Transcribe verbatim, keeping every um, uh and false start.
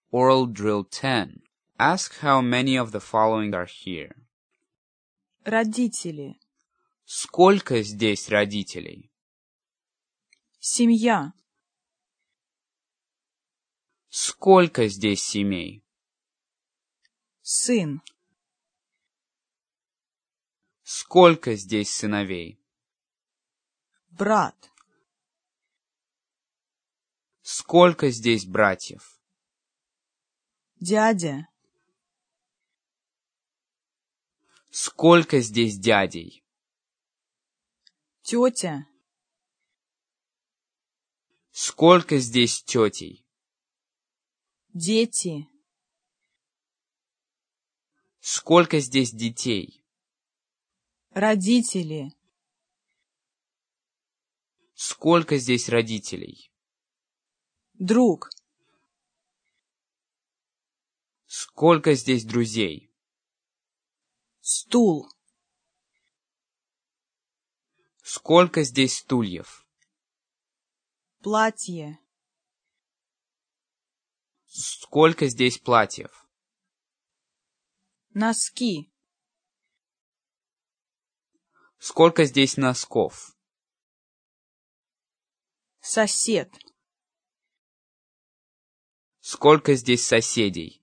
Oral Drill ten. Ask how many of the following are here. Родители. Сколько здесь родителей? Семья. Сколько здесь семей? Сын. Сколько здесь сыновей? Брат. Сколько здесь братьев? Дядя. Сколько здесь дядей? Тетя. Сколько здесь тетей? Дети. Сколько здесь детей? Родители. Сколько здесь родителей? Друг. Сколько здесь друзей? Стул. Сколько здесь стульев? Платье. Сколько здесь платьев? Носки. Сколько здесь носков? Сосед. Сколько здесь соседей?